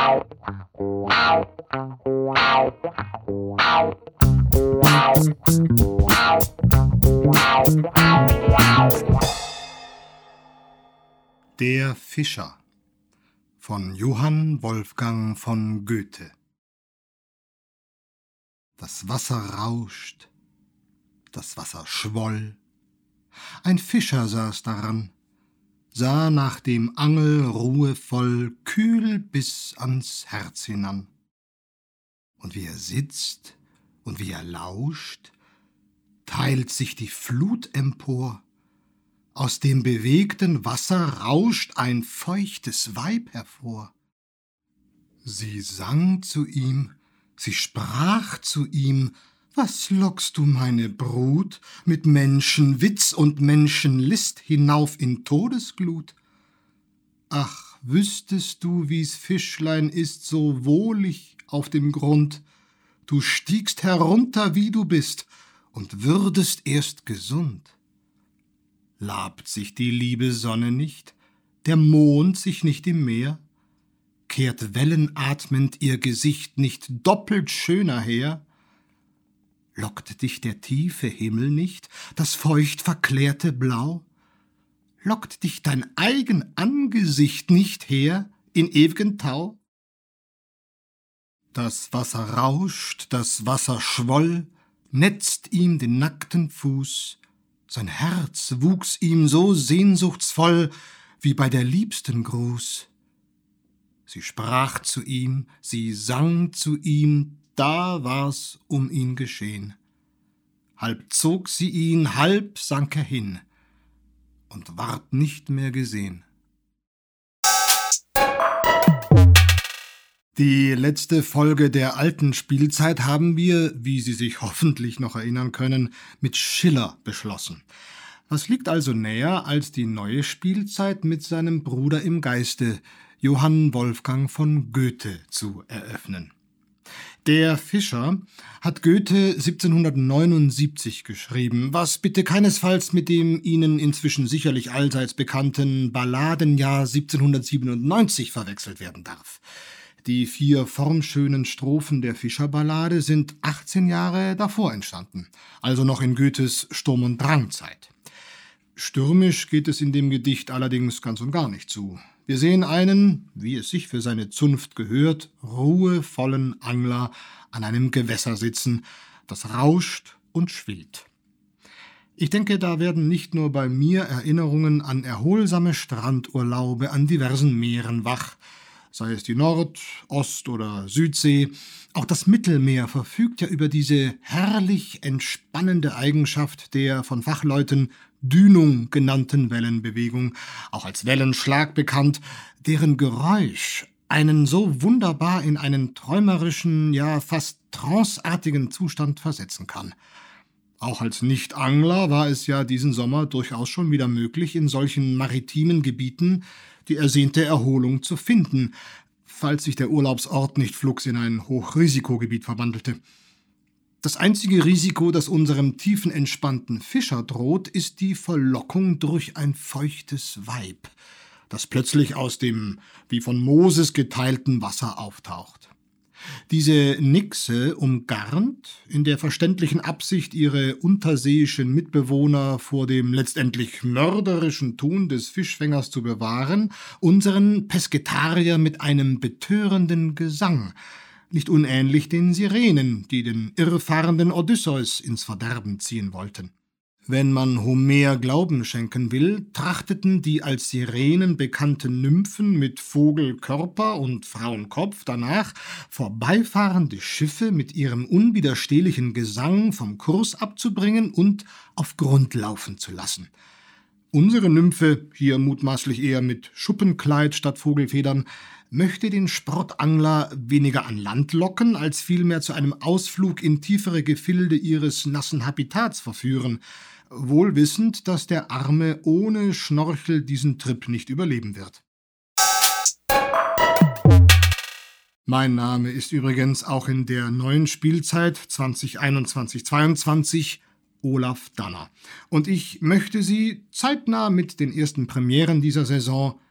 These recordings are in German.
Der Fischer von Johann Wolfgang von Goethe. Das Wasser rauscht, das Wasser schwoll. Ein Fischer saß daran, sah nach dem Angel ruhevoll, kühl bis ans Herz hinan. Und wie er sitzt und wie er lauscht, teilt sich die Flut empor. Aus dem bewegten Wasser rauscht ein feuchtes Weib hervor. Sie sang zu ihm, sie sprach zu ihm: Was lockst du, meine Brut, mit Menschenwitz und Menschenlist hinauf in Todesglut? Ach, wüsstest du, wie's Fischlein ist, so wohlig auf dem Grund, du stiegst herunter, wie du bist, und würdest erst gesund. Labt sich die liebe Sonne nicht, der Mond sich nicht im Meer? Kehrt wellenatmend ihr Gesicht nicht doppelt schöner her? Lockt dich der tiefe Himmel nicht, das feucht verklärte Blau? Lockt dich dein eigen Angesicht nicht her in ew'gen Tau? Das Wasser rauscht, das Wasser schwoll, netzt ihm den nackten Fuß, sein Herz wuchs ihm so sehnsuchtsvoll wie bei der liebsten Gruß. Sie sprach zu ihm, sie sang zu ihm, da war's um ihn geschehn. Halb zog sie ihn, halb sank er hin und ward nicht mehr gesehen. Die letzte Folge der alten Spielzeit haben wir, wie Sie sich hoffentlich noch erinnern können, mit Schiller beschlossen. Was liegt also näher, als die neue Spielzeit mit seinem Bruder im Geiste, Johann Wolfgang von Goethe, zu eröffnen? Der Fischer hat Goethe 1779 geschrieben, was bitte keinesfalls mit dem Ihnen inzwischen sicherlich allseits bekannten Balladenjahr 1797 verwechselt werden darf. Die 4 formschönen Strophen der Fischerballade sind 18 Jahre davor entstanden, also noch in Goethes Sturm- und Drangzeit. Stürmisch geht es in dem Gedicht allerdings ganz und gar nicht zu. Wir sehen einen, wie es sich für seine Zunft gehört, ruhevollen Angler an einem Gewässer sitzen, das rauscht und schwillt. Ich denke, da werden nicht nur bei mir Erinnerungen an erholsame Strandurlaube an diversen Meeren wach, sei es die Nord-, Ost- oder Südsee. Auch das Mittelmeer verfügt ja über diese herrlich entspannende Eigenschaft der von Fachleuten Dünung genannten Wellenbewegung, auch als Wellenschlag bekannt, deren Geräusch einen so wunderbar in einen träumerischen, ja fast tranceartigen Zustand versetzen kann. Auch als Nicht-Angler war es ja diesen Sommer durchaus schon wieder möglich, in solchen maritimen Gebieten die ersehnte Erholung zu finden, falls sich der Urlaubsort nicht flugs in ein Hochrisikogebiet verwandelte. Das einzige Risiko, das unserem tiefen, entspannten Fischer droht, ist die Verlockung durch ein feuchtes Weib, das plötzlich aus dem wie von Moses geteilten Wasser auftaucht. Diese Nixe umgarnt, in der verständlichen Absicht, ihre unterseeischen Mitbewohner vor dem letztendlich mörderischen Tun des Fischfängers zu bewahren, unseren Pesketarier mit einem betörenden Gesang, nicht unähnlich den Sirenen, die den irrfahrenden Odysseus ins Verderben ziehen wollten. Wenn man Homer Glauben schenken will, trachteten die als Sirenen bekannten Nymphen mit Vogelkörper und Frauenkopf danach, vorbeifahrende Schiffe mit ihrem unwiderstehlichen Gesang vom Kurs abzubringen und auf Grund laufen zu lassen. Unsere Nymphe, hier mutmaßlich eher mit Schuppenkleid statt Vogelfedern, möchte den Sportangler weniger an Land locken, als vielmehr zu einem Ausflug in tiefere Gefilde ihres nassen Habitats verführen, wohl wissend, dass der Arme ohne Schnorchel diesen Trip nicht überleben wird. Mein Name ist übrigens auch in der neuen Spielzeit 2021/22 Olaf Danner. Und ich möchte Sie zeitnah mit den ersten Premieren dieser Saison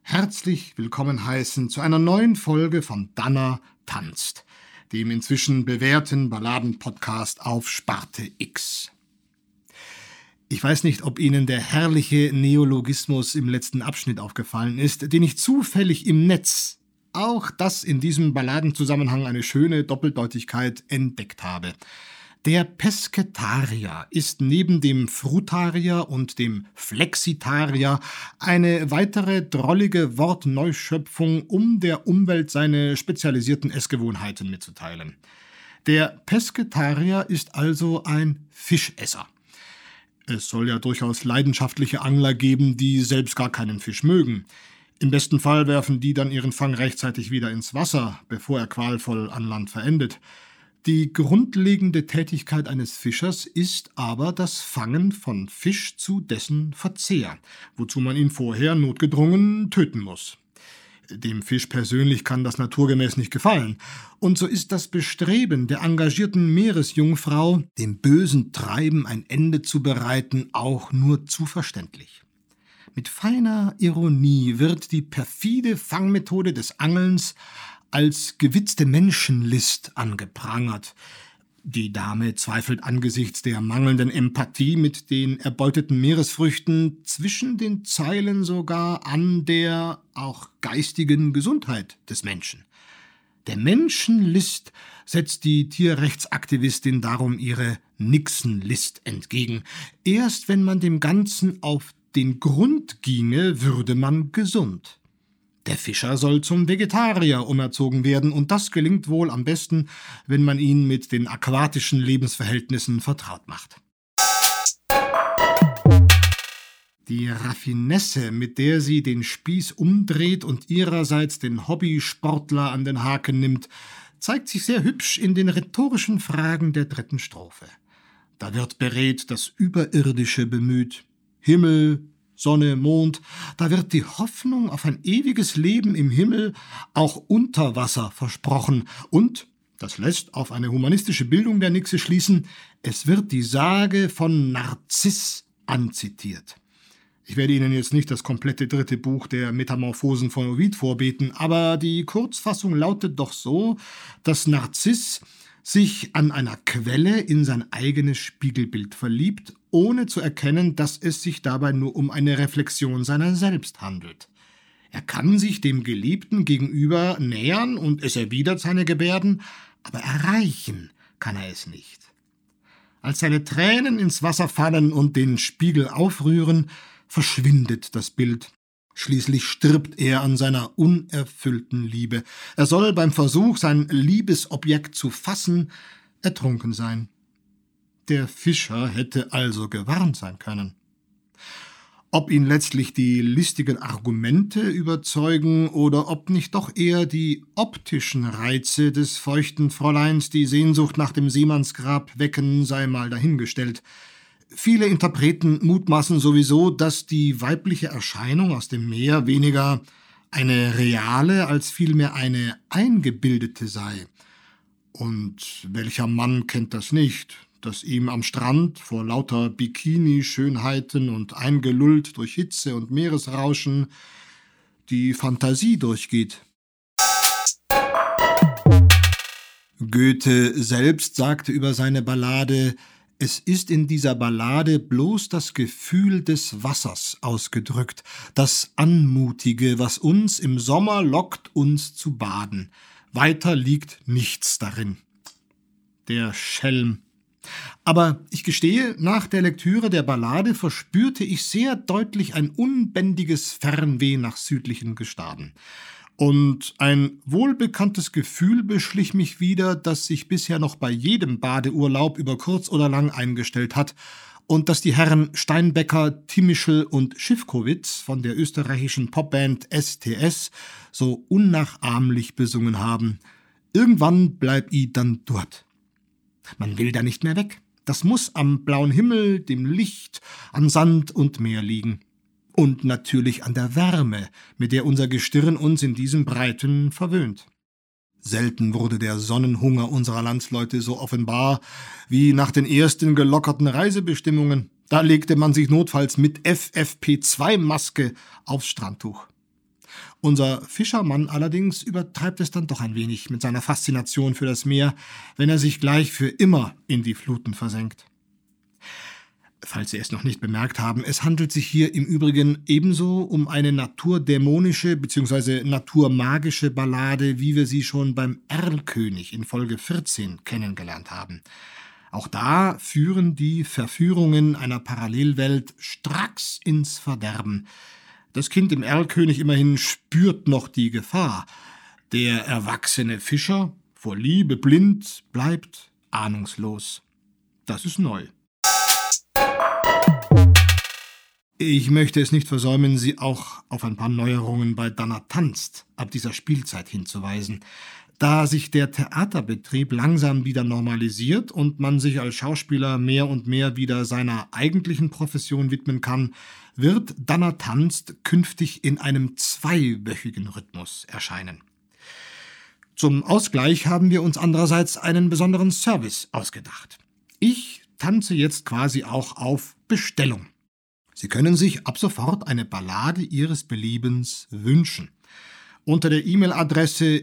herzlich willkommen heißen zu einer neuen Folge von Danner tanzt, dem inzwischen bewährten Balladen-Podcast auf Sparte X. Ich weiß nicht, ob Ihnen der herrliche Neologismus im letzten Abschnitt aufgefallen ist, den ich zufällig im Netz, auch das in diesem Balladenzusammenhang eine schöne Doppeldeutigkeit, entdeckt habe. Der Pesketarier ist neben dem Frutarier und dem Flexitarier eine weitere drollige Wortneuschöpfung, um der Umwelt seine spezialisierten Essgewohnheiten mitzuteilen. Der Pesketarier ist also ein Fischesser. Es soll ja durchaus leidenschaftliche Angler geben, die selbst gar keinen Fisch mögen. Im besten Fall werfen die dann ihren Fang rechtzeitig wieder ins Wasser, bevor er qualvoll an Land verendet. Die grundlegende Tätigkeit eines Fischers ist aber das Fangen von Fisch zu dessen Verzehr, wozu man ihn vorher notgedrungen töten muss. Dem Fisch persönlich kann das naturgemäß nicht gefallen, und so ist das Bestreben der engagierten Meeresjungfrau, dem bösen Treiben ein Ende zu bereiten, auch nur zu verständlich. Mit feiner Ironie wird die perfide Fangmethode des Angelns als gewitzte Menschenlist angeprangert. Die Dame zweifelt angesichts der mangelnden Empathie mit den erbeuteten Meeresfrüchten zwischen den Zeilen sogar an der auch geistigen Gesundheit des Menschen. Der Menschenlist setzt die Tierrechtsaktivistin darum ihre Nixenlist entgegen. Erst wenn man dem Ganzen auf den Grund ginge, würde man gesund. Der Fischer soll zum Vegetarier umerzogen werden, und das gelingt wohl am besten, wenn man ihn mit den aquatischen Lebensverhältnissen vertraut macht. Die Raffinesse, mit der sie den Spieß umdreht und ihrerseits den Hobbysportler an den Haken nimmt, zeigt sich sehr hübsch in den rhetorischen Fragen der 3. Strophe. Da wird beredt das Überirdische bemüht. Himmel, Sonne, Mond, da wird die Hoffnung auf ein ewiges Leben im Himmel auch unter Wasser versprochen, und, das lässt auf eine humanistische Bildung der Nixe schließen, es wird die Sage von Narziss anzitiert. Ich werde Ihnen jetzt nicht das komplette 3. Buch der Metamorphosen von Ovid vorbeten, aber die Kurzfassung lautet doch so, dass Narziss sich an einer Quelle in sein eigenes Spiegelbild verliebt, ohne zu erkennen, dass es sich dabei nur um eine Reflexion seiner selbst handelt. Er kann sich dem Geliebten gegenüber nähern und es erwidert seine Gebärden, aber erreichen kann er es nicht. Als seine Tränen ins Wasser fallen und den Spiegel aufrühren, verschwindet das Bild. Schließlich stirbt er an seiner unerfüllten Liebe. Er soll beim Versuch, sein Liebesobjekt zu fassen, ertrunken sein. Der Fischer hätte also gewarnt sein können. Ob ihn letztlich die listigen Argumente überzeugen oder ob nicht doch eher die optischen Reize des feuchten Fräuleins die Sehnsucht nach dem Seemannsgrab wecken, sei mal dahingestellt. Viele Interpreten mutmaßen sowieso, dass die weibliche Erscheinung aus dem Meer weniger eine reale als vielmehr eine eingebildete sei. Und welcher Mann kennt das nicht, dass ihm am Strand vor lauter Bikini-Schönheiten und eingelullt durch Hitze und Meeresrauschen die Fantasie durchgeht? Goethe selbst sagte über seine Ballade: Es ist in dieser Ballade bloß das Gefühl des Wassers ausgedrückt, das Anmutige, was uns im Sommer lockt, uns zu baden. Weiter liegt nichts darin. Der Schelm. Aber ich gestehe, nach der Lektüre der Ballade verspürte ich sehr deutlich ein unbändiges Fernweh nach südlichen Gestaden. Und ein wohlbekanntes Gefühl beschlich mich wieder, das sich bisher noch bei jedem Badeurlaub über kurz oder lang eingestellt hat und das die Herren Steinbecker, Timischl und Schiffkowitz von der österreichischen Popband STS so unnachahmlich besungen haben. Irgendwann bleib i dann dort. Man will da nicht mehr weg. Das muss am blauen Himmel, dem Licht, an Sand und Meer liegen. Und natürlich an der Wärme, mit der unser Gestirn uns in diesem Breiten verwöhnt. Selten wurde der Sonnenhunger unserer Landsleute so offenbar wie nach den ersten gelockerten Reisebestimmungen. Da legte man sich notfalls mit FFP2-Maske aufs Strandtuch. Unser Fischermann allerdings übertreibt es dann doch ein wenig mit seiner Faszination für das Meer, wenn er sich gleich für immer in die Fluten versenkt. Falls Sie es noch nicht bemerkt haben, es handelt sich hier im Übrigen ebenso um eine naturdämonische bzw. naturmagische Ballade, wie wir sie schon beim Erlkönig in Folge 14 kennengelernt haben. Auch da führen die Verführungen einer Parallelwelt stracks ins Verderben. Das Kind im Erlkönig immerhin spürt noch die Gefahr. Der erwachsene Fischer, vor Liebe blind, bleibt ahnungslos. Das ist neu. Ich möchte es nicht versäumen, Sie auch auf ein paar Neuerungen bei Danna tanzt ab dieser Spielzeit hinzuweisen. Da sich der Theaterbetrieb langsam wieder normalisiert und man sich als Schauspieler mehr und mehr wieder seiner eigentlichen Profession widmen kann, wird Danna tanzt künftig in einem 2-wöchigen Rhythmus erscheinen. Zum Ausgleich haben wir uns andererseits einen besonderen Service ausgedacht. Ich tanze jetzt quasi auch auf Bestellung. Sie können sich ab sofort eine Ballade Ihres Beliebens wünschen. Unter der E-Mail-Adresse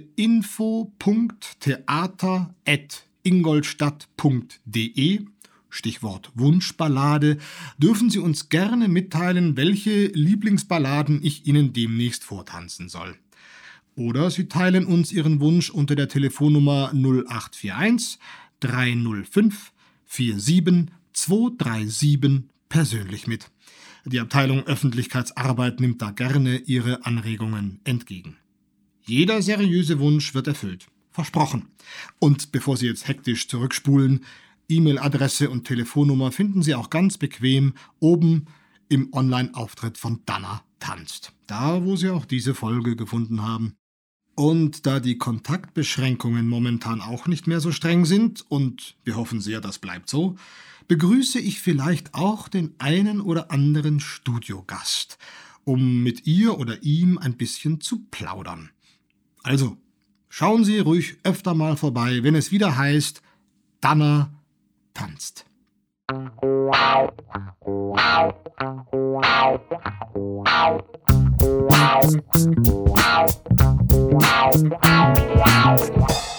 info.theater@ingolstadt.de, Stichwort Wunschballade, dürfen Sie uns gerne mitteilen, welche Lieblingsballaden ich Ihnen demnächst vortanzen soll. Oder Sie teilen uns Ihren Wunsch unter der Telefonnummer 0841 305 47 237 persönlich mit. Die Abteilung Öffentlichkeitsarbeit nimmt da gerne Ihre Anregungen entgegen. Jeder seriöse Wunsch wird erfüllt. Versprochen. Und bevor Sie jetzt hektisch zurückspulen, E-Mail-Adresse und Telefonnummer finden Sie auch ganz bequem oben im Online-Auftritt von Danna tanzt. Da, wo Sie auch diese Folge gefunden haben. Und da die Kontaktbeschränkungen momentan auch nicht mehr so streng sind, und wir hoffen sehr, das bleibt so, begrüße ich vielleicht auch den einen oder anderen Studiogast, um mit ihr oder ihm ein bisschen zu plaudern. Also, schauen Sie ruhig öfter mal vorbei, wenn es wieder heißt, Danna tanzt. Wow.